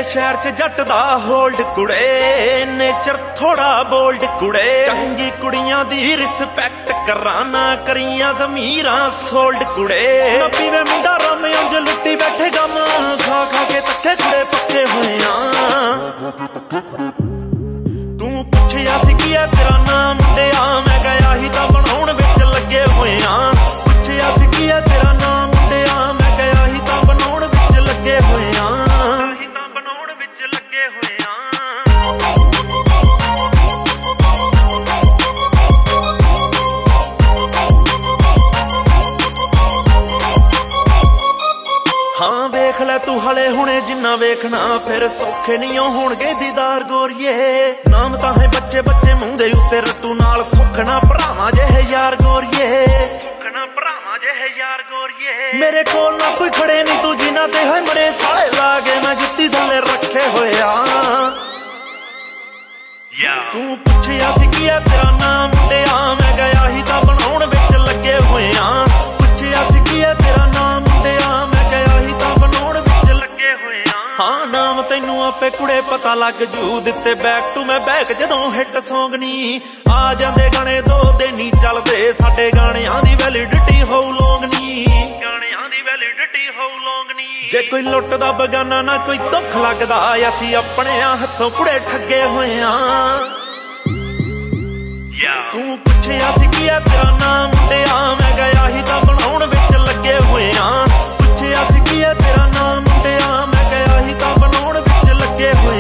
शहर च जट दा होल्ड कुड़े, नेचर थोड़ा बोल्ड कुड़े, चंगी कुड़ियां दी रिस्पैक्ट कराना, करियां ज़मीरां सोल्ड कुड़े। ना पीवे मुंडा रम उंज लुट्टी बैठे गम, खा खा के तक्के कुड़े पक्के होए तू पुछया सी की है तेरा नाम मुंडिया, मैं गया ही तां बनाउण विच लगे होए पुछया सी की है तेरा नाम मुंडिया, मैं गया ही तां बनाउण विच लगे होए हाँ वेख लै तू हले हुणे जिन्ना वेखना, फिर सौखे नहीं होणगे दीदार गोरिए। नाम तां है बच्चे बच्चे मूंह दे उत्ते रत्तू नाल, सुखना भरावां जेहे यार गोरिए, सुखना भरावां जेहे यार गोरिए। मेरे कोल ना कोई खड़े नहीं तू जिन्ना ते है मरे साले लागे, मैं जुत्ती थल्ले रखे होया। तू पुछया सी की है तेरा नाम मुंडिया, मैं गया ही तां बनाउण विच लगे होया। पुछया सी की है तेरा नाम मुंडिया, मैं गया ही तां बनाउण विच लगे होया। हाँ नाम तैनू आपे कुड़े पता लग जू, दिते बैक टू मैं बैक जदों हिट सॉन्ग नी आ जांदे गाने दो दिन ही चलदे, साडे गाणियां दी वैलिडिटी होऊ लॉन्ग नी, गाणियां दी वैलिडिटी होऊ लॉन्ग नी। जे कोई लुੱਟਦਾ बगाना ना कोई दुख लगदा, असीं अपने हत्थों कुड़े ठगे होए तू पुछया सी की है तेरा नाम मुंडिया, मैं गया ही तां बनाउण विच लगे होए पुछया सी की है तेरा नाम मुंडिया, मैं गया ही तां बनाउण विच लगे होए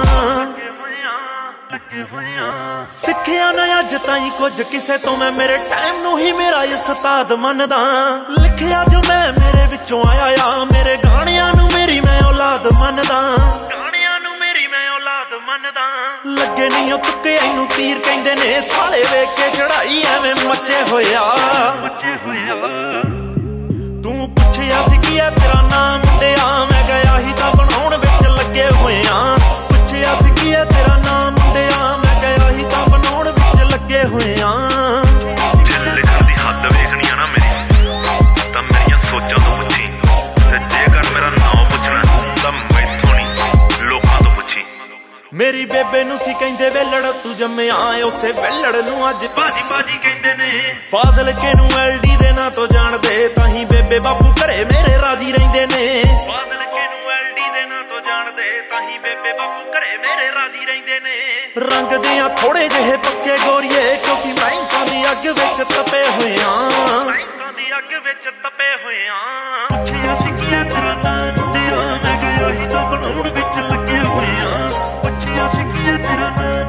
सिखिया ना अज ताईं कुछ किसे तो मैं, मेरे टाइम नू ही मेरा उस्ताद मनदा। लिखिया जो मैं मेरे विचों आया, मेरे गाणियां नू मेरी मैं औलाद मनदा, गाणियां नू मेरी मैं औलाद मनदा। लगे नहीं ओ तुक्के इनू तीर कहंदे ने, साले वेख के चढ़ाई एवें मचे होया। तू पुछया सी की है तेरा नाम मुंडिया, मैं गया ही तां बनाउण विच लगे होया। पुछया सी की है तेरा नाम मुंडिया, मैं गया ही तां बनाउण विच लगे होया। जे लिखण दी हद वेखनी आ ना मेरी, तां मेरियां सोचां तो पुछी, ते जेकर मेरा नाम पुछना तां मैथों नहीं लोकां तो पुछी। मेरी बेबे नू सी कहंदे वेलड़, तू जम्मिया उसे वेलड़ नू अज बाजी बाजी कहंदे ने। फाजिल के नू एलडी दे ना तो जाणदे, ताहीं बेबे बापू घरे मेरे राजी रहिंदे ने। फाजिल के नू एलडी दे ना तो जाणदे, ताहीं बेबे बापू घरे मेरे राजी रहिंदे ने। रंग दियां थोड़े जेहे पक्के गोरिए, क्योंकि बैंकां दी अग विच तपे होया, बैंकां दी अग विच तपे होया। पुछया सी की है तेरा नाम मुंडिया, मैं गया ही तां बनाउण विच लगे होया। पुछया सी की है तेरा नाम